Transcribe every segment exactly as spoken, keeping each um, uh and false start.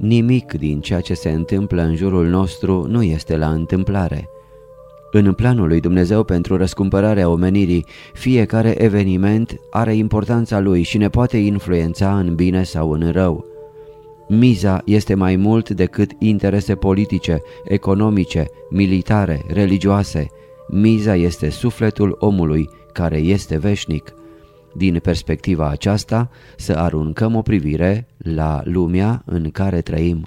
Nimic din ceea ce se întâmplă în jurul nostru nu este la întâmplare. În planul lui Dumnezeu pentru răscumpărarea omenirii, fiecare eveniment are importanța lui și ne poate influența în bine sau în rău. Miza este mai mult decât interese politice, economice, militare, religioase. Miza este sufletul omului, care este veșnic. Din perspectiva aceasta, să aruncăm o privire la lumea în care trăim.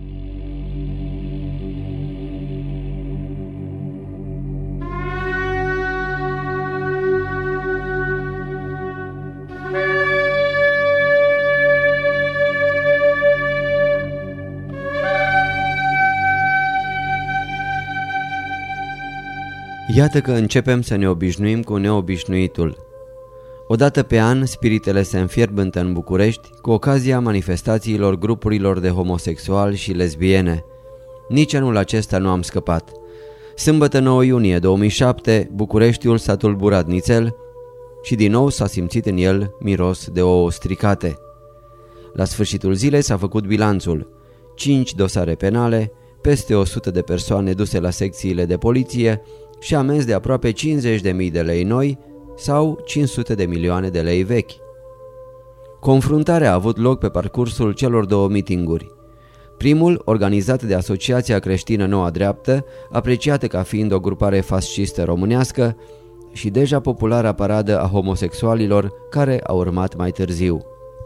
Iată că începem să ne obișnuim cu neobișnuitul. Odată pe an, spiritele se înfierbântă în București cu ocazia manifestațiilor grupurilor de homosexuali și lesbiene. Nici anul acesta nu am scăpat. Sâmbătă nouă iunie două mii șapte, Bucureștiul s-a tulburat nițel și din nou s-a simțit în el miros de ouă stricate. La sfârșitul zilei s-a făcut bilanțul. Cinci dosare penale, peste o sută de persoane duse la secțiile de poliție și amenzi de aproape cincizeci de mii de lei noi sau cinci sute de milioane de lei vechi. Confruntarea a avut loc pe parcursul celor două mitinguri. Primul, organizat de Asociația Creștină Noua Dreaptă, apreciată ca fiind o grupare fascistă românească, și deja populara paradă a homosexualilor, care a urmat mai târziu.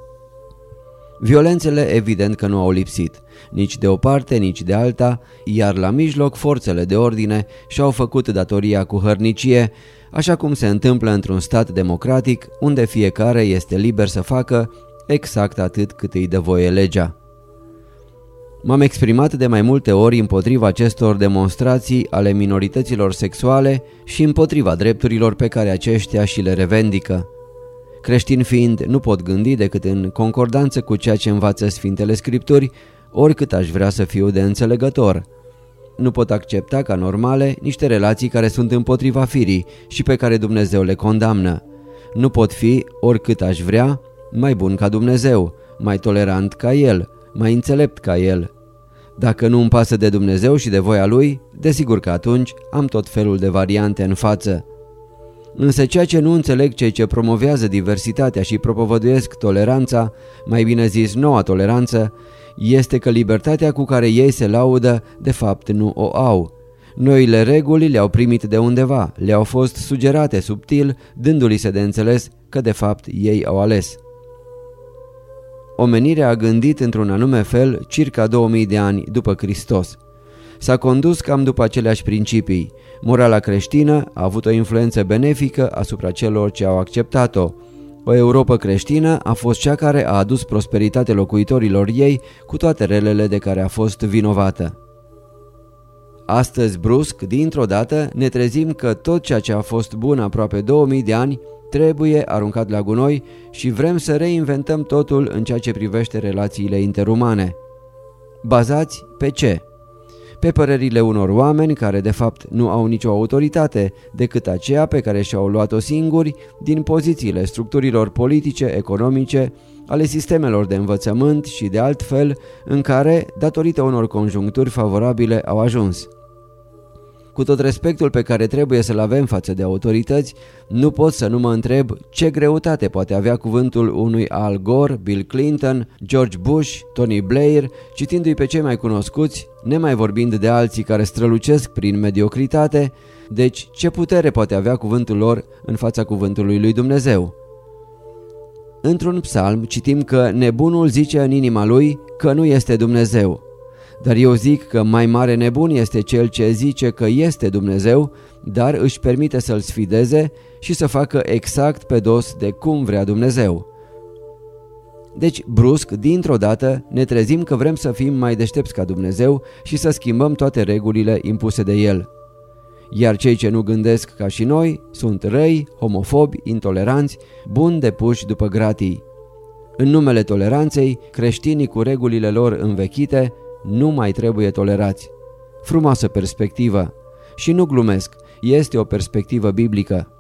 Violențele evident că nu au lipsit, nici de o parte, nici de alta, iar la mijloc forțele de ordine și-au făcut datoria cu hărnicie, așa cum se întâmplă într-un stat democratic, unde fiecare este liber să facă exact atât cât îi dă voie legea. M-am exprimat de mai multe ori împotriva acestor demonstrații ale minorităților sexuale și împotriva drepturilor pe care aceștia și le revendică. Creștin fiind, nu pot gândi decât în concordanță cu ceea ce învață Sfintele Scripturi, oricât aș vrea să fiu de înțelegător. Nu pot accepta ca normale niște relații care sunt împotriva firii și pe care Dumnezeu le condamnă. Nu pot fi, oricât aș vrea, mai bun ca Dumnezeu, mai tolerant ca El, mai înțelept ca El. Dacă nu îmi pasă de Dumnezeu și de voia Lui, desigur că atunci am tot felul de variante în față. Însă ceea ce nu înțeleg cei ce promovează diversitatea și propovăduiesc toleranța, mai bine zis noua toleranță, este că libertatea cu care ei se laudă, de fapt nu o au. Noile reguli le-au primit de undeva, le-au fost sugerate subtil, dându-li se de înțeles că de fapt ei au ales. Omenirea a gândit într-un anume fel circa două mii de ani după Hristos. S-a condus cam după aceleași principii. Morala creștină a avut o influență benefică asupra celor ce au acceptat-o. O Europă creștină a fost cea care a adus prosperitate locuitorilor ei cu toate relele de care a fost vinovată. Astăzi, brusc, dintr-o dată, ne trezim că tot ceea ce a fost bun aproape două mii de ani trebuie aruncat la gunoi și vrem să reinventăm totul în ceea ce privește relațiile interumane. Bazați pe ce? Pe părerile unor oameni care de fapt nu au nicio autoritate decât aceea pe care și-au luat-o singuri din pozițiile structurilor politice, economice, ale sistemelor de învățământ și de altfel în care, datorită unor conjuncturi favorabile, au ajuns. Cu tot respectul pe care trebuie să-l avem față de autorități, nu pot să nu mă întreb ce greutate poate avea cuvântul unui Al Gore, Bill Clinton, George Bush, Tony Blair, citindu-i pe cei mai cunoscuți, nemai vorbind de alții care strălucesc prin mediocritate, deci ce putere poate avea cuvântul lor în fața cuvântului lui Dumnezeu? Într-un psalm citim că nebunul zice în inima lui că nu este Dumnezeu. Dar eu zic că mai mare nebun este cel ce zice că este Dumnezeu, dar își permite să-l sfideze și să facă exact pe dos de cum vrea Dumnezeu. Deci, brusc, dintr-o dată, ne trezim că vrem să fim mai deștepți ca Dumnezeu și să schimbăm toate regulile impuse de El. Iar cei ce nu gândesc ca și noi sunt răi, homofobi, intoleranți, buni de puși după gratii. În numele toleranței, creștinii cu regulile lor învechite nu mai trebuie tolerați. Frumoasă perspectivă. Și nu glumesc, este o perspectivă biblică.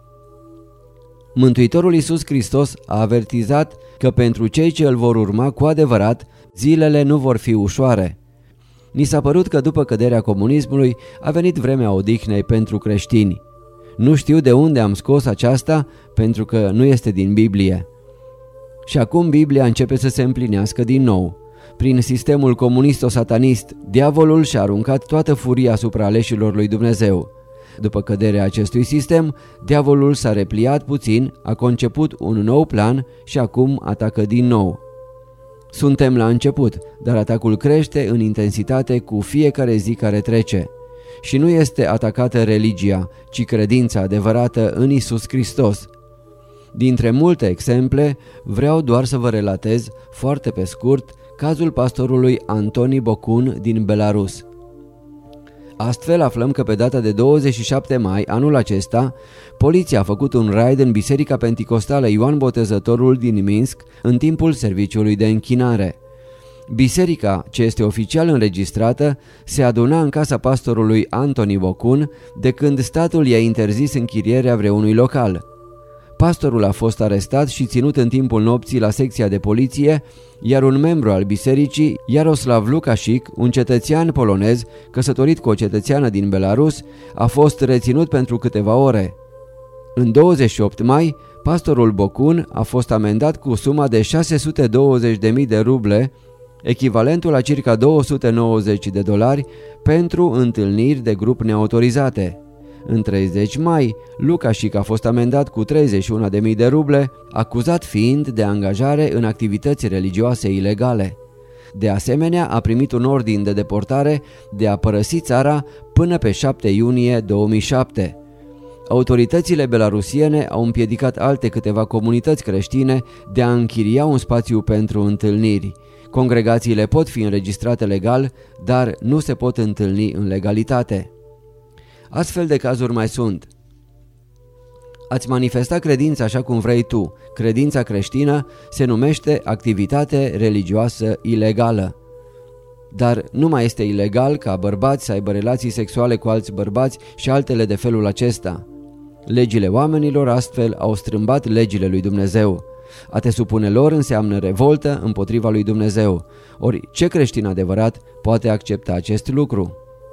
Mântuitorul Iisus Hristos a avertizat că pentru cei ce îl vor urma cu adevărat, Zilele nu vor fi ușoare. Ni s-a părut că după căderea comunismului a venit vremea odihnei pentru creștini. Nu știu de unde am scos aceasta, pentru că nu este din Biblie. Și acum Biblia începe să se împlinească din nou. Prin sistemul comunisto-satanist, diavolul și-a aruncat toată furia asupra aleșilor lui Dumnezeu. După căderea acestui sistem, diavolul s-a repliat puțin, a conceput un nou plan și acum atacă din nou. Suntem la început, dar atacul crește în intensitate cu fiecare zi care trece. Și nu este atacată religia, ci credința adevărată în Iisus Hristos. Dintre multe exemple, vreau doar să vă relatez, foarte pe scurt, cazul pastorului Antoni Bocun din Belarus. Astfel aflăm că pe data de douăzeci și șapte mai anul acesta, poliția a făcut un raid în Biserica Penticostală Ioan Botezătorul din Minsk în timpul serviciului de închinare. Biserica, ce este oficial înregistrată, se aduna în casa pastorului Antoni Bocun de când statul i-a interzis închirierea vreunui local. Pastorul a fost arestat și ținut în timpul nopții la secția de poliție, iar un membru al bisericii, Iaroslav Lukasik, un cetățean polonez căsătorit cu o cetățeană din Belarus, a fost reținut pentru câteva ore. În douăzeci și opt mai, pastorul Bocun a fost amendat cu suma de șase sute douăzeci de mii de ruble, echivalentul la circa două sute nouăzeci de dolari, pentru întâlniri de grup neautorizate. În treizeci mai, Lukasik a fost amendat cu treizeci și una de mii de ruble, acuzat fiind de angajare în activități religioase ilegale. De asemenea, a primit un ordin de deportare de a părăsi țara până pe șapte iunie două mii șapte. Autoritățile belarusiene au împiedicat alte câteva comunități creștine de a închiria un spațiu pentru întâlniri. Congregațiile pot fi înregistrate legal, dar nu se pot întâlni în legalitate. Astfel de cazuri mai sunt. Ați manifesta credința așa cum vrei tu. Credința creștină se numește activitate religioasă ilegală. Dar nu mai este ilegal ca bărbați să aibă relații sexuale cu alți bărbați și altele de felul acesta. Legile oamenilor astfel au strâmbat legile lui Dumnezeu. A te supune lor înseamnă revoltă împotriva lui Dumnezeu. Ori ce creștin adevărat poate accepta acest lucru?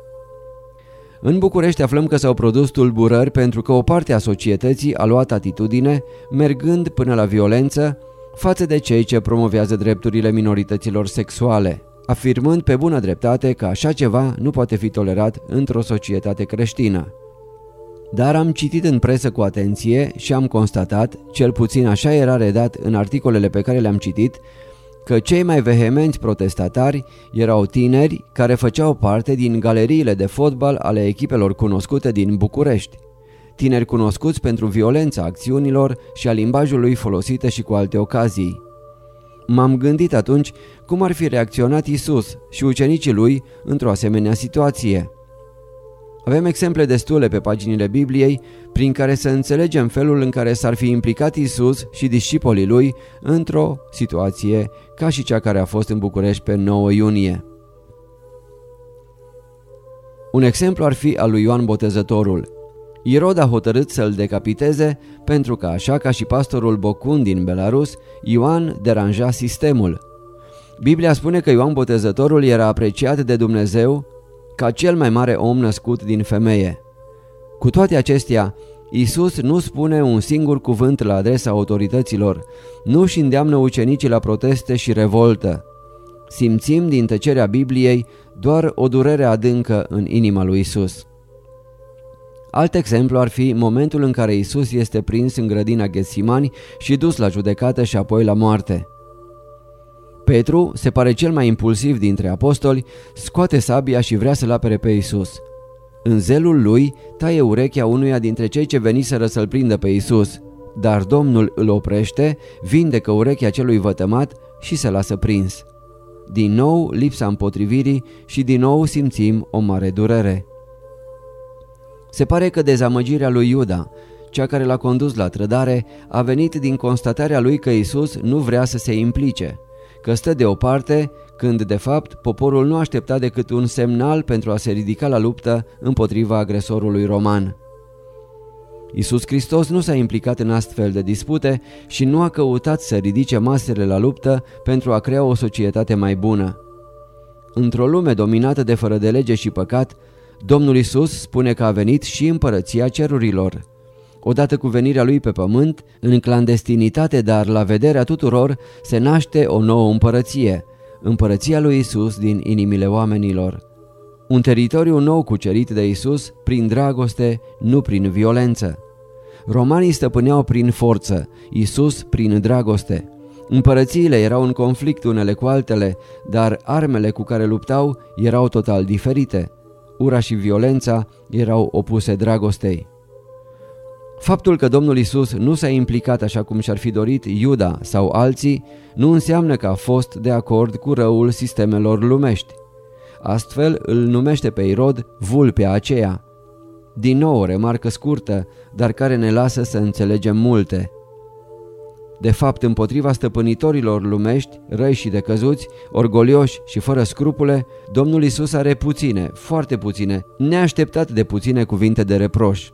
În București aflăm că s-au produs tulburări pentru că o parte a societății a luat atitudine, mergând până la violență, față de cei ce promovează drepturile minorităților sexuale, afirmând pe bună dreptate că așa ceva nu poate fi tolerat într-o societate creștină. Dar am citit în presă cu atenție și am constatat, cel puțin așa era redat în articolele pe care le-am citit, că cei mai vehemenți protestatari erau tineri care făceau parte din galeriile de fotbal ale echipelor cunoscute din București. Tineri cunoscuți pentru violența acțiunilor și a limbajului folosite și cu alte ocazii. M-am gândit atunci cum ar fi reacționat Iisus și ucenicii lui într-o asemenea situație. Avem exemple destule pe paginile Bibliei prin care să înțelegem felul în care s-ar fi implicat Iisus și discipolii lui într-o situație ca și cea care a fost în București pe nouă iunie. Un exemplu ar fi al lui Ioan Botezătorul. Irod a hotărât să-l decapiteze pentru că, așa ca și pastorul Bocun din Belarus, Ioan deranja sistemul. Biblia spune că Ioan Botezătorul era apreciat de Dumnezeu ca cel mai mare om născut din femeie. Cu toate acestea, Iisus nu spune un singur cuvânt la adresa autorităților, nu își îndeamnă ucenicii la proteste și revoltă. Simțim din tăcerea Bibliei doar o durere adâncă în inima lui Iisus. Alt exemplu ar fi momentul în care Iisus este prins în grădina Getsimani și dus la judecată și apoi la moarte. Petru, se pare cel mai impulsiv dintre apostoli, scoate sabia și vrea să-l apere pe Iisus. În zelul lui taie urechea unuia dintre cei ce veniseră să-l prindă pe Iisus, dar Domnul îl oprește, vindecă urechea celui vătămat și se lasă prins. Din nou lipsa împotrivirii și din nou simțim o mare durere. Se pare că dezamăgirea lui Iuda, cea care l-a condus la trădare, a venit din constatarea lui că Iisus nu vrea să se implice, că stă deoparte, când de fapt poporul nu aștepta decât un semnal pentru a se ridica la luptă împotriva agresorului roman. Iisus Hristos nu s-a implicat în astfel de dispute și nu a căutat să ridice masele la luptă pentru a crea o societate mai bună. Într-o lume dominată de fără de lege și păcat, Domnul Iisus spune că a venit și împărăția cerurilor. Odată cu venirea Lui pe pământ, în clandestinitate, dar la vederea tuturor, se naște o nouă împărăție, împărăția lui Iisus din inimile oamenilor. Un teritoriu nou cucerit de Iisus prin dragoste, nu prin violență. Romanii stăpâneau prin forță, Iisus prin dragoste. Împărățiile erau în conflict unele cu altele, dar armele cu care luptau erau total diferite. Ura și violența erau opuse dragostei. Faptul că Domnul Iisus nu s-a implicat așa cum și-ar fi dorit Iuda sau alții, nu înseamnă că a fost de acord cu răul sistemelor lumești. Astfel îl numește pe Irod vulpea aceea. Din nou o remarcă scurtă, dar care ne lasă să înțelegem multe. De fapt, împotriva stăpânitorilor lumești, răi și decăzuți, orgolioși și fără scrupule, Domnul Iisus are puține, foarte puține, neașteptat de puține cuvinte de reproș.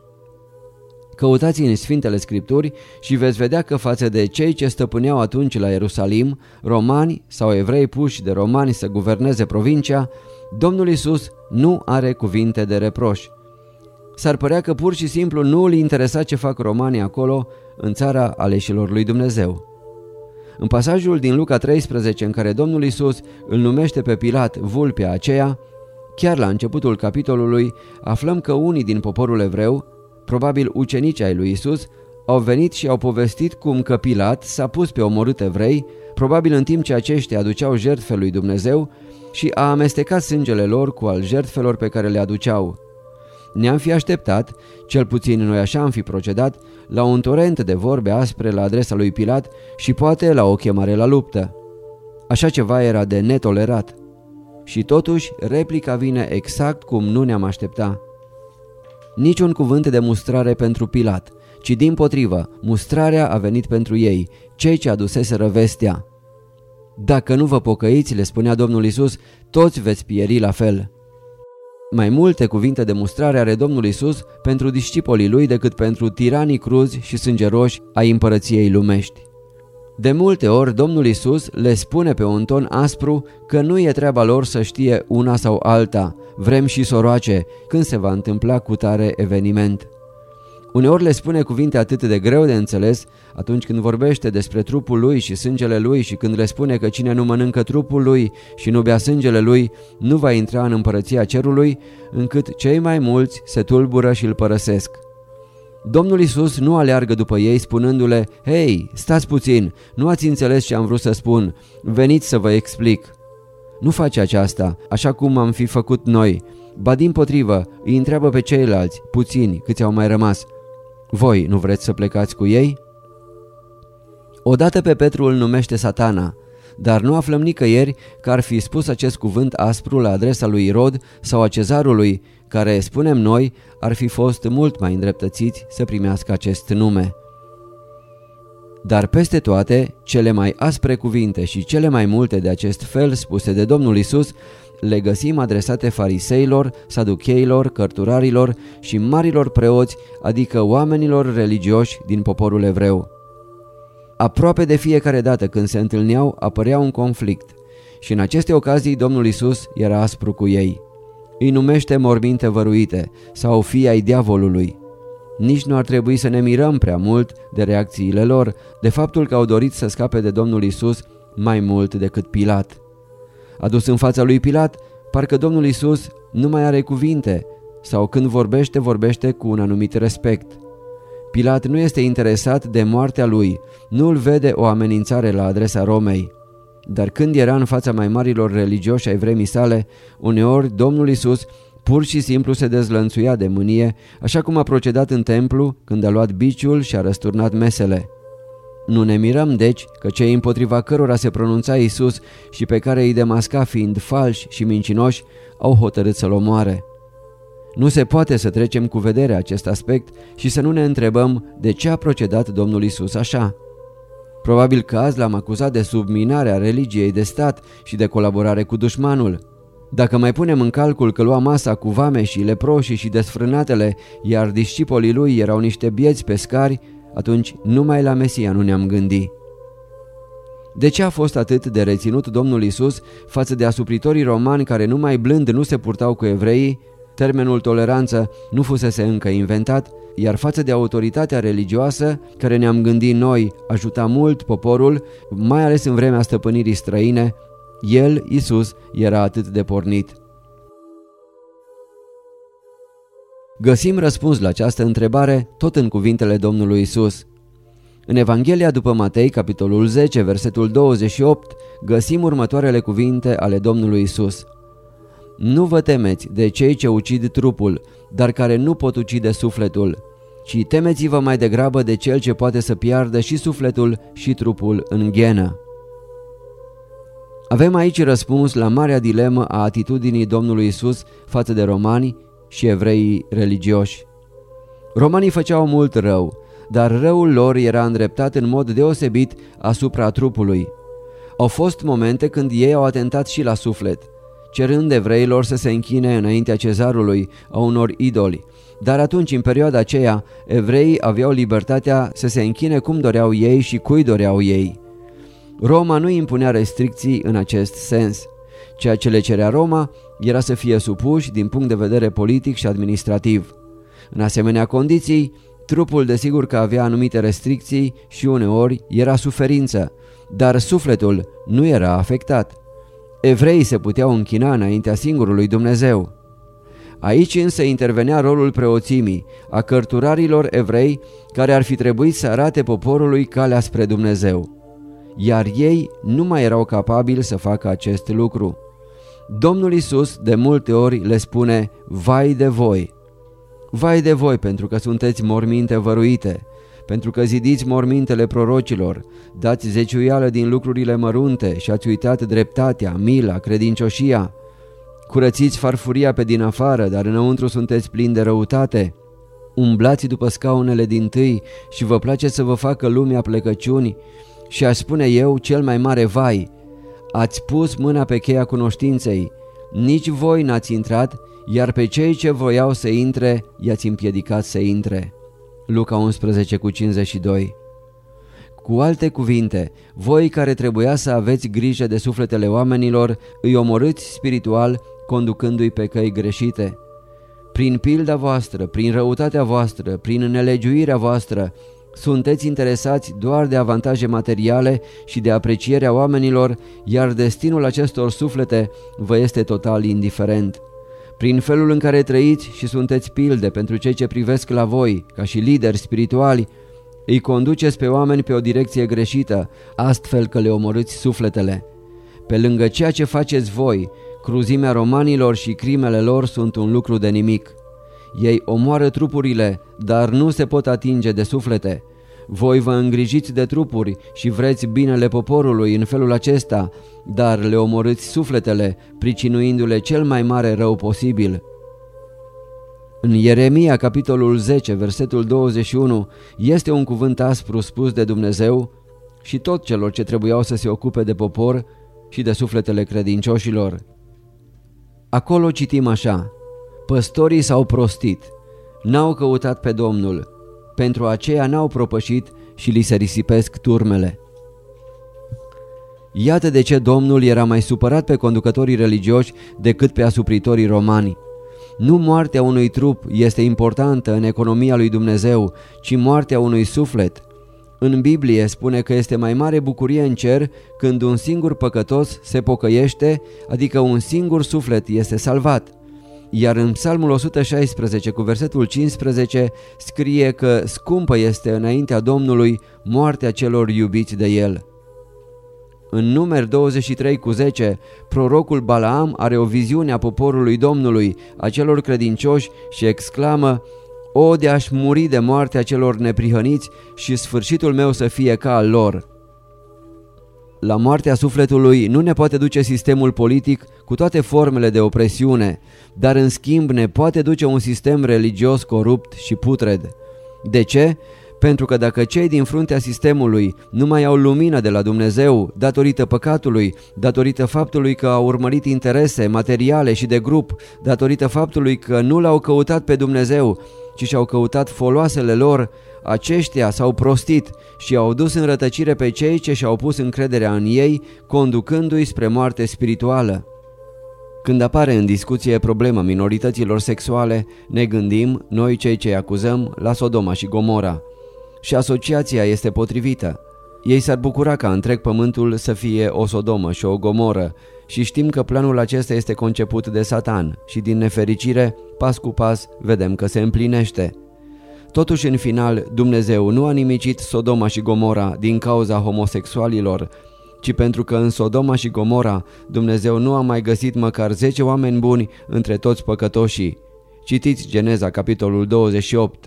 Căutați în Sfintele Scripturi și veți vedea că față de cei ce stăpâneau atunci la Ierusalim, romani sau evrei puși de romani să guverneze provincia, Domnul Iisus nu are cuvinte de reproș. S-ar părea că pur și simplu nu îl interesa ce fac romanii acolo, în țara aleșilor lui Dumnezeu. În pasajul din Luca treisprezece în care Domnul Iisus îl numește pe Pilat vulpea aceea, chiar la începutul capitolului aflăm că unii din poporul evreu, probabil ucenici ai lui Iisus, au venit și au povestit cum că Pilat s-a pus pe omorât evrei, probabil în timp ce aceștia aduceau jertfe lui Dumnezeu, și a amestecat sângele lor cu al jertfelor pe care le aduceau. Ne-am fi așteptat, cel puțin noi așa am fi procedat, la un torent de vorbe aspre la adresa lui Pilat și poate la o chemare la luptă. Așa ceva era de netolerat. Și totuși replica vine exact cum nu ne-am aștepta. Niciun cuvânt de mustrare pentru Pilat, ci dimpotrivă, mustrarea a venit pentru ei, cei ce aduseseră vestea. Dacă nu vă pocăiți, le spunea Domnul Iisus, toți veți pieri la fel. Mai multe cuvinte de mustrare are Domnul Iisus pentru discipolii lui decât pentru tiranii cruzi și sângeroși ai împărăției lumești. De multe ori Domnul Iisus le spune pe un ton aspru că nu e treaba lor să știe una sau alta, vrem și soroace, când se va întâmpla cu tare eveniment. Uneori le spune cuvinte atât de greu de înțeles atunci când vorbește despre trupul lui și sângele lui și când le spune că cine nu mănâncă trupul lui și nu bea sângele lui nu va intra în împărăția cerului, încât cei mai mulți se tulbură și îl părăsesc. Domnul Iisus nu aleargă după ei spunându-le, hei, stați puțin, nu ați înțeles ce am vrut să spun, veniți să vă explic. Nu face aceasta, așa cum am fi făcut noi, ba dimpotrivă, îi întreabă pe ceilalți, puțini, câți au mai rămas. Voi nu vreți să plecați cu ei? Odată pe Petru îl numește Satana, dar nu aflăm nicăieri că ar fi spus acest cuvânt aspru la adresa lui Irod sau a cezarului, care, spunem noi, ar fi fost mult mai îndreptățiți să primească acest nume. Dar peste toate, cele mai aspre cuvinte și cele mai multe de acest fel spuse de Domnul Iisus le găsim adresate fariseilor, saducheilor, cărturarilor și marilor preoți, adică oamenilor religioși din poporul evreu. Aproape de fiecare dată când se întâlneau apărea un conflict și în aceste ocazii Domnul Iisus era aspru cu ei. Îi numește morminte văruite sau fii ai diavolului. Nici nu ar trebui să ne mirăm prea mult de reacțiile lor, de faptul că au dorit să scape de Domnul Iisus mai mult decât Pilat. Adus în fața lui Pilat, parcă Domnul Iisus nu mai are cuvinte sau când vorbește, vorbește cu un anumit respect. Pilat nu este interesat de moartea lui, nu îl vede o amenințare la adresa Romei. Dar când era în fața mai marilor religioși ai vremii sale, uneori Domnul Iisus pur și simplu se dezlănțuia de mânie, așa cum a procedat în templu când a luat biciul și a răsturnat mesele. Nu ne mirăm deci că cei împotriva cărora se pronunța Iisus și pe care îi demasca fiind falși și mincinoși au hotărât să-l omoare. Nu se poate să trecem cu vedere acest aspect și să nu ne întrebăm de ce a procedat Domnul Iisus așa. Probabil că azi l-am acuzat de subminarea religiei de stat și de colaborare cu dușmanul. Dacă mai punem în calcul că lua masa cu vameșii, leproșii și desfrânatele, iar discipolii lui erau niște bieți pescari, atunci numai la Mesia nu ne-am gândit. De ce a fost atât de reținut Domnul Iisus față de asupritorii romani care numai blând nu se purtau cu evreii? Termenul toleranță nu fusese încă inventat, iar față de autoritatea religioasă, care ne-am gândit noi, ajuta mult poporul, mai ales în vremea stăpânirii străine, el, Iisus, era atât de pornit. Găsim răspuns la această întrebare tot în cuvintele Domnului Iisus. În Evanghelia după Matei, capitolul zece, versetul douăzeci și opt, găsim următoarele cuvinte ale Domnului Iisus. Nu vă temeți de cei ce ucid trupul, dar care nu pot ucide sufletul, ci temeți-vă mai degrabă de cel ce poate să piardă și sufletul și trupul în ghenă. Avem aici răspuns la marea dilemă a atitudinii Domnului Iisus față de romani și evreii religioși. Romanii făceau mult rău, dar răul lor era îndreptat în mod deosebit asupra trupului. Au fost momente când ei au atentat și la suflet, cerând evreilor să se închine înaintea cezarului, a unor idoli, dar atunci, în perioada aceea, evreii aveau libertatea să se închine cum doreau ei și cui doreau ei. Roma nu impunea restricții în acest sens. Ceea ce le cerea Roma era să fie supuși din punct de vedere politic și administrativ. În asemenea condiții, trupul desigur că avea anumite restricții și uneori era suferință, dar sufletul nu era afectat. Evreii se puteau închina înaintea singurului Dumnezeu. Aici însă intervenea rolul preoțimii, a cărturarilor evrei care ar fi trebuit să arate poporului calea spre Dumnezeu. Iar ei nu mai erau capabili să facă acest lucru. Domnul Iisus de multe ori le spune, vai de voi! Vai de voi pentru că sunteți morminte văruite, pentru că zidiți mormintele prorocilor, dați zeciuială din lucrurile mărunte și ați uitat dreptatea, mila, credincioșia. Curățiți farfuria pe din afară, dar înăuntru sunteți plini de răutate. Umblați după scaunele dintâi și vă place să vă facă lumea plecăciuni. Și aș spune eu, cel mai mare vai, ați pus mâna pe cheia cunoștinței, nici voi n-ați intrat, iar pe cei ce voiau să intre, i-ați împiedicat să intre. Luca unsprezece cu cincizeci și doi. Cu alte cuvinte, voi care trebuia să aveți grijă de sufletele oamenilor, îi omorâți spiritual, conducându-i pe căi greșite. Prin pilda voastră, prin răutatea voastră, prin nelegiuirea voastră, sunteți interesați doar de avantaje materiale și de aprecierea oamenilor, iar destinul acestor suflete vă este total indiferent. Prin felul în care trăiți și sunteți pilde pentru cei ce privesc la voi, ca și lideri spirituali, îi conduceți pe oameni pe o direcție greșită, astfel că le omorâți sufletele. Pe lângă ceea ce faceți voi, cruzimea romanilor și crimele lor sunt un lucru de nimic. Ei omoară trupurile, dar nu se pot atinge de suflete. Voi vă îngrijiți de trupuri și vreți binele poporului în felul acesta, dar le omorâți sufletele, pricinuindu-le cel mai mare rău posibil. În Ieremia, capitolul zece, versetul douăzeci și unu, este un cuvânt aspru spus de Dumnezeu și tot celor ce trebuiau să se ocupe de popor și de sufletele credincioșilor. Acolo citim așa: păstorii s-au prostit, n-au căutat pe Domnul, pentru aceea n-au propășit și li se risipesc turmele. Iată de ce Domnul era mai supărat pe conducătorii religioși decât pe asupritorii romani. Nu moartea unui trup este importantă în economia lui Dumnezeu, ci moartea unui suflet. În Biblie spune că este mai mare bucurie în cer când un singur păcătos se pocăiește, adică un singur suflet este salvat. Iar în Psalmul o sută șaisprezece cu versetul cincisprezece scrie că scumpă este înaintea Domnului moartea celor iubiți de El. În Numeri douăzeci și trei cu zece, prorocul Balaam are o viziune a poporului Domnului, a celor credincioși, și exclamă: o, de aș muri de moartea celor neprihăniți și sfârșitul meu să fie ca al lor. La moartea sufletului nu ne poate duce sistemul politic cu toate formele de opresiune, dar în schimb ne poate duce un sistem religios corupt și putred. De ce? Pentru că dacă cei din fruntea sistemului nu mai au lumină de la Dumnezeu datorită păcatului, datorită faptului că au urmărit interese materiale și de grup, datorită faptului că nu l-au căutat pe Dumnezeu, ci și-au căutat foloasele lor, aceștia s-au prostit și au dus în rătăcire pe cei ce și-au pus încrederea în ei, conducându-i spre moarte spirituală. Când apare în discuție problema minorităților sexuale, ne gândim, noi cei ce acuzăm, la Sodoma și Gomora. Și asociația este potrivită. Ei s-ar bucura ca întreg pământul să fie o Sodomă și o Gomoră și știm că planul acesta este conceput de Satan și din nefericire, pas cu pas, vedem că se împlinește. Totuși, în final, Dumnezeu nu a nimicit Sodoma și Gomora din cauza homosexualilor, ci pentru că în Sodoma și Gomora Dumnezeu nu a mai găsit măcar zece oameni buni între toți păcătoșii. Citiți Geneza, capitolul douăzeci și opt.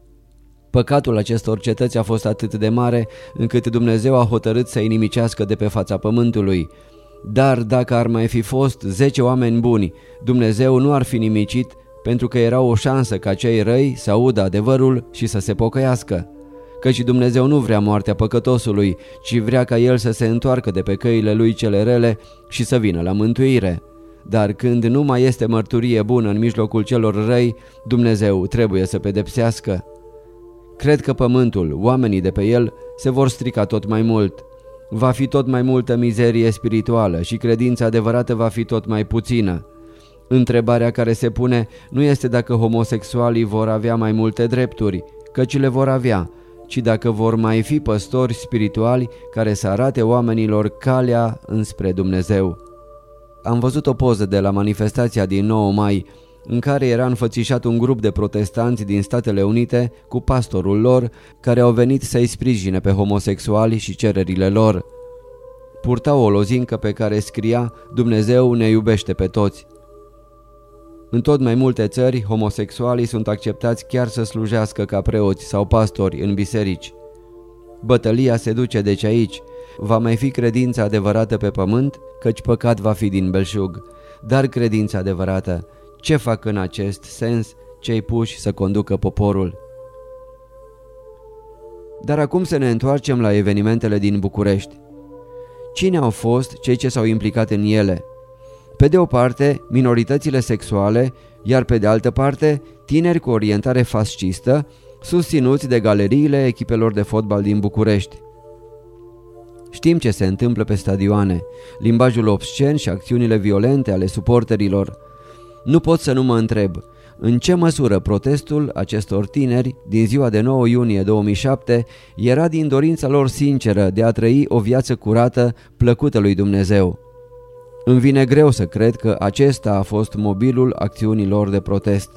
Păcatul acestor cetăți a fost atât de mare încât Dumnezeu a hotărât să-i nimicească de pe fața pământului. Dar dacă ar mai fi fost zece oameni buni, Dumnezeu nu ar fi nimicit, pentru că era o șansă ca cei răi să audă adevărul și să se pocăiască. Căci Dumnezeu nu vrea moartea păcătosului, ci vrea ca el să se întoarcă de pe căile lui cele rele și să vină la mântuire. Dar când nu mai este mărturie bună în mijlocul celor răi, Dumnezeu trebuie să pedepsească. Cred că pământul, oamenii de pe el, se vor strica tot mai mult. Va fi tot mai multă mizerie spirituală și credința adevărată va fi tot mai puțină. Întrebarea care se pune nu este dacă homosexualii vor avea mai multe drepturi, căci le vor avea, ci dacă vor mai fi păstori spirituali care să arate oamenilor calea înspre Dumnezeu. Am văzut o poză de la manifestația din nouă mai, în care era înfățișat un grup de protestanți din Statele Unite cu pastorul lor, care au venit să-i sprijine pe homosexuali și cererile lor. Purtau o lozincă pe care scria: Dumnezeu ne iubește pe toți. În tot mai multe țări, homosexualii sunt acceptați chiar să slujească ca preoți sau pastori în biserici. Bătălia se duce deci aici. Va mai fi credința adevărată pe pământ, căci păcat va fi din belșug. Dar credința adevărată, ce fac în acest sens cei puși să conducă poporul? Dar acum să ne întoarcem la evenimentele din București. Cine au fost cei ce s-au implicat în ele? Pe de o parte, minoritățile sexuale, iar pe de altă parte, tineri cu orientare fascistă, susținuți de galeriile echipelor de fotbal din București. Știm ce se întâmplă pe stadioane, limbajul obscen și acțiunile violente ale suporterilor. Nu pot să nu mă întreb, în ce măsură protestul acestor tineri din ziua de nouă iunie două mii șapte era din dorința lor sinceră de a trăi o viață curată, plăcută lui Dumnezeu. Îmi vine greu să cred că acesta a fost mobilul acțiunilor de protest.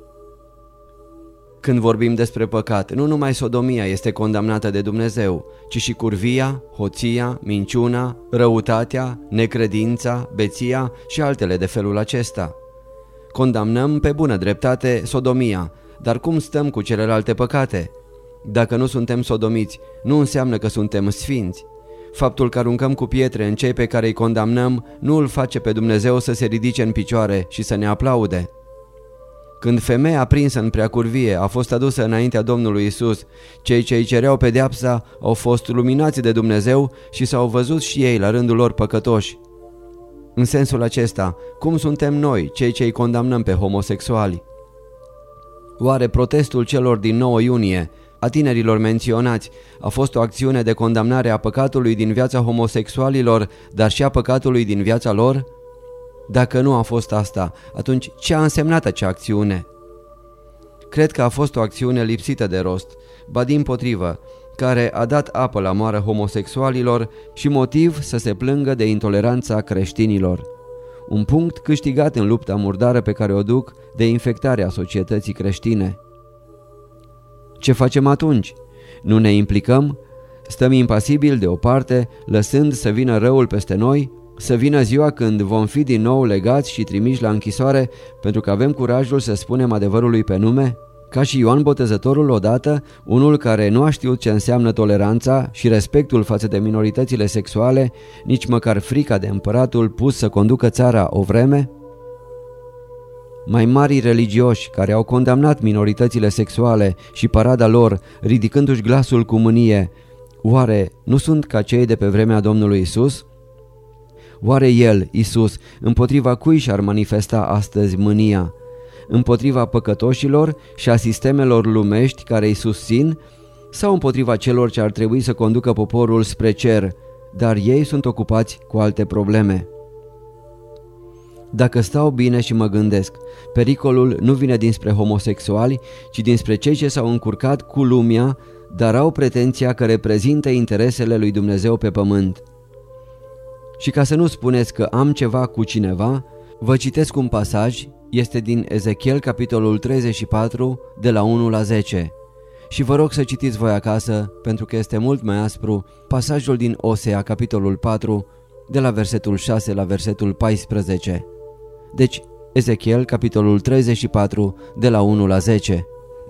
Când vorbim despre păcat, nu numai sodomia este condamnată de Dumnezeu, ci și curvia, hoția, minciuna, răutatea, necredința, beția și altele de felul acesta. Condamnăm pe bună dreptate sodomia, dar cum stăm cu celelalte păcate? Dacă nu suntem sodomiți, nu înseamnă că suntem sfinți. Faptul că aruncăm cu pietre în cei pe care îi condamnăm nu îl face pe Dumnezeu să se ridice în picioare și să ne aplaude. Când femeia prinsă în preacurvie a fost adusă înaintea Domnului Isus, cei ce îi cereau pedeapsa au fost luminați de Dumnezeu și s-au văzut și ei la rândul lor păcătoși. În sensul acesta, cum suntem noi, cei ce îi condamnăm pe homosexuali? Oare protestul celor din nouă iunie, a tinerilor menționați, a fost o acțiune de condamnare a păcatului din viața homosexualilor, dar și a păcatului din viața lor? Dacă nu a fost asta, atunci ce a însemnat acea acțiune? Cred că a fost o acțiune lipsită de rost, ba dimpotrivă, care a dat apă la moară homosexualilor și motiv să se plângă de intoleranța creștinilor. Un punct câștigat în lupta murdară pe care o duc de infectarea societății creștine. Ce facem atunci? Nu ne implicăm? Stăm impasibili de o parte, lăsând să vină răul peste noi? Să vină ziua când vom fi din nou legați și trimiși la închisoare pentru că avem curajul să spunem adevărului pe nume? Ca și Ioan Botezătorul odată, unul care nu a știut ce înseamnă toleranța și respectul față de minoritățile sexuale, nici măcar frica de împăratul pus să conducă țara o vreme? Mai mari religioși care au condamnat minoritățile sexuale și parada lor, ridicându-și glasul cu mânie, oare nu sunt ca cei de pe vremea Domnului Isus? Oare El, Isus, împotriva cui și-ar manifesta astăzi mânia? Împotriva păcătoșilor și a sistemelor lumești care îi susțin? Sau împotriva celor ce ar trebui să conducă poporul spre cer, dar ei sunt ocupați cu alte probleme? Dacă stau bine și mă gândesc, pericolul nu vine dinspre homosexuali, ci dinspre cei ce s-au încurcat cu lumea, dar au pretenția că reprezintă interesele lui Dumnezeu pe pământ. Și ca să nu spuneți că am ceva cu cineva, vă citesc un pasaj, este din Ezechiel, capitolul treizeci și patru, de la unu la zece. Și vă rog să citiți voi acasă, pentru că este mult mai aspru, pasajul din Osea, capitolul patru, de la versetul șase la versetul paisprezece. Deci, Ezechiel, capitolul treizeci și patru, de la unu la zece.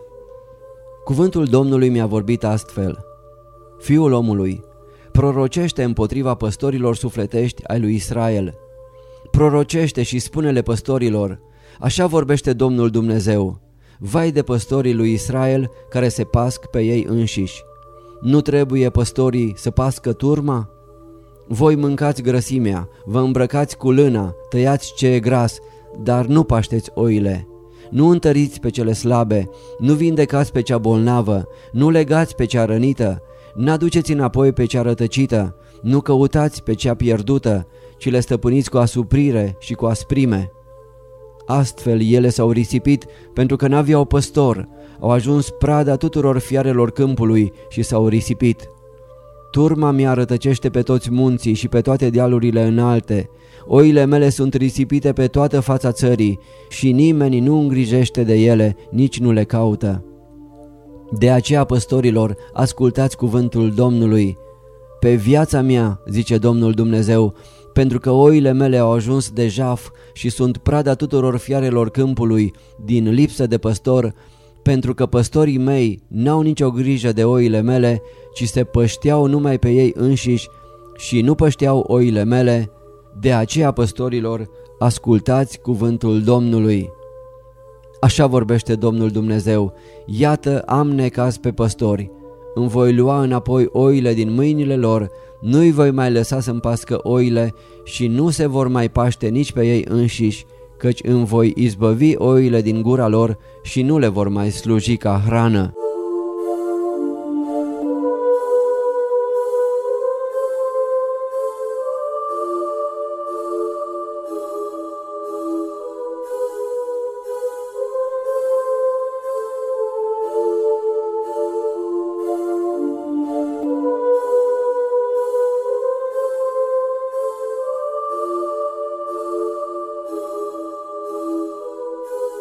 Cuvântul Domnului mi-a vorbit astfel: Fiul omului, prorocește împotriva păstorilor sufletești ai lui Israel. Prorocește și spune-le păstorilor: așa vorbește Domnul Dumnezeu: vai de păstorii lui Israel care se pasc pe ei înșiși. Nu trebuie păstorii să pască turma? Voi mâncați grăsimea, vă îmbrăcați cu lâna, tăiați ce e gras, dar nu pașteți oile. Nu întăriți pe cele slabe, nu vindecați pe cea bolnavă, nu legați pe cea rănită, n-aduceți înapoi pe cea rătăcită, nu căutați pe cea pierdută, ci le stăpâniți cu asuprire și cu asprime. Astfel ele s-au risipit pentru că n-aveau păstor, au ajuns prada tuturor fiarelor câmpului și s-au risipit. Turma mea rătăcește pe toți munții și pe toate dealurile înalte. Oile mele sunt risipite pe toată fața țării și nimeni nu îngrijește de ele, nici nu le caută. De aceea, păstorilor, ascultați cuvântul Domnului. Pe viața mea, zice Domnul Dumnezeu, pentru că oile mele au ajuns de jaf și sunt prada tuturor fiarelor câmpului, din lipsă de păstor, pentru că păstorii mei n-au nicio grijă de oile mele, ci se pășteau numai pe ei înșiși și nu pășteau oile mele, de aceea, păstorilor, ascultați cuvântul Domnului. Așa vorbește Domnul Dumnezeu: iată, am necaz pe păstori, îmi voi lua înapoi oile din mâinile lor, nu-i voi mai lăsa să-mi pască oile și nu se vor mai paște nici pe ei înșiși, căci îmi voi izbăvi oile din gura lor și nu le vor mai sluji ca hrană.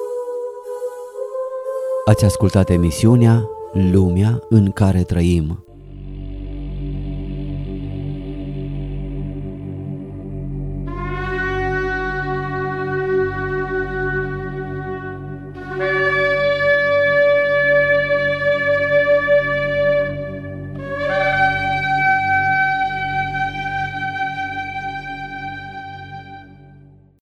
Ați ascultat emisiunea Lumea în care trăim.